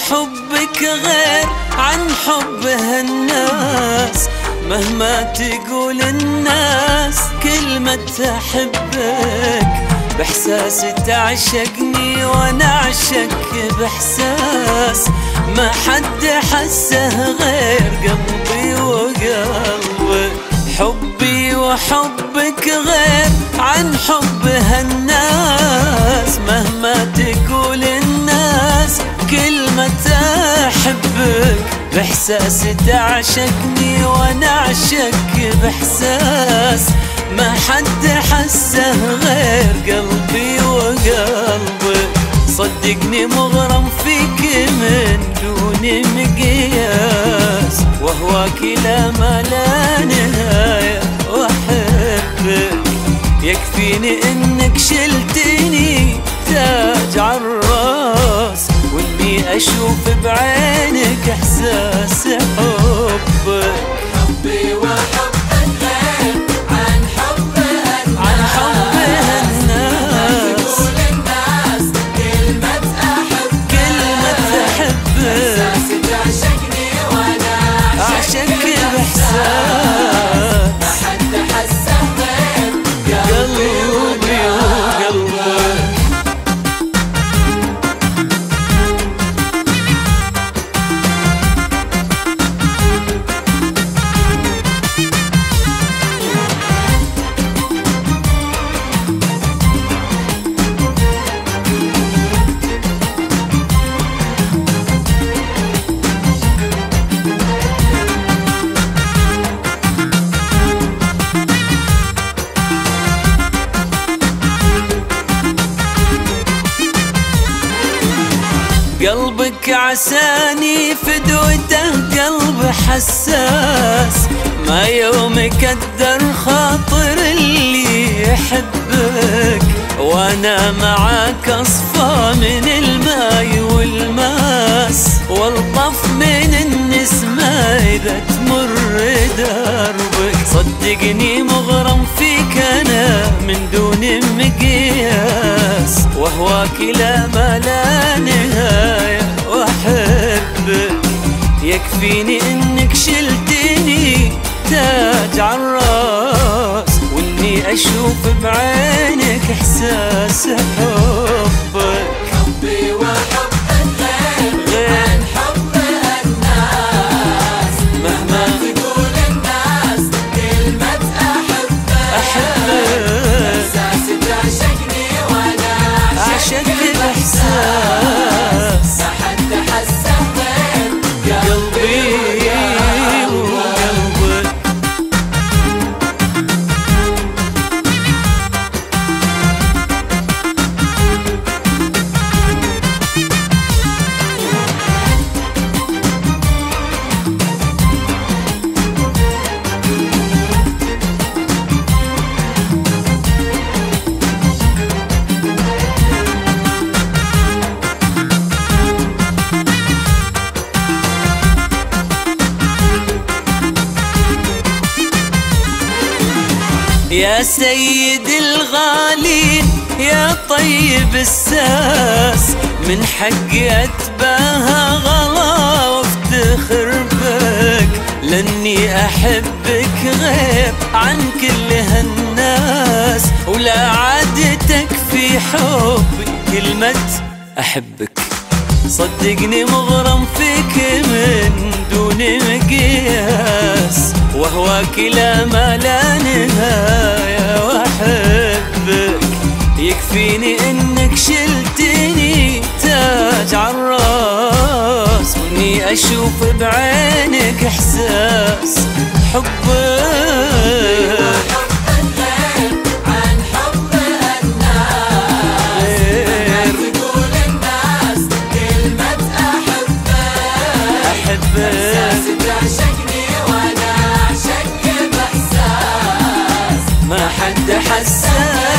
وحبك غير عن حب هالناس. مهما تقول الناس كلمة أحبك، بإحساس تعشقني وأنا أعشق بإحساس ما حد حسه غير قلبي وقلبك. حبي وحبك غير عن حب هالناس. مهما تقول الناس كلمة أحبك، بإحساس تعشقني وأنا أعشق بإحساس ما حد حسه غير قلبي وقلبك. صدقني مغرم فيك من دون مقياس، وهواك لا ما لا نهاية وأحبك. يكفيني إنك شلتني تاج عالراس، وإني أشوف بعينك إحساس حبك. حبي وحبك غير عن حب الناس. تقول الناس كلمة أحبك، إحساس تعشقني وأنا أعشق بإحساس ما حد حسه غير قلبي وقلبك. قلبك عساني فدوته قلب حساس، ما يوم يقدر خاطر اللي يحبك. وانا معاك اصفى من الماي والماس، والطف من النسمة اذا تمر دربك. صدقني مغرم فيك انا من دون مقياس، وهواك لا ما لا نهاية وأحبك. يكفيني إنك شلتني تاج عالراس، وإني أشوف بعينك إحساس حبك. حبي وحبك غير عن حب الناس. مهما تقول الناس كلمة أحبك، إحساس تعشقني وأنا أعشق بإحساس ما حد حسه غير قلبي وقلبك. يا سيد الغالين يا طيب الساس، من حقي أتباهى غلا وافتخر بك. لاني أحبك غير عن كل هالناس، ولا عاد تكفي حبي كلمة أحبك. صدقني مغرم فيك من دون مقياس، وهواك لا ما لا نهاية وأحبك. يكفيني إنك شلتني تاج عالراس، وإني أشوف بعينك إحساس حبك. تعشقني وأنا أعشق بإحساس ما حد حساس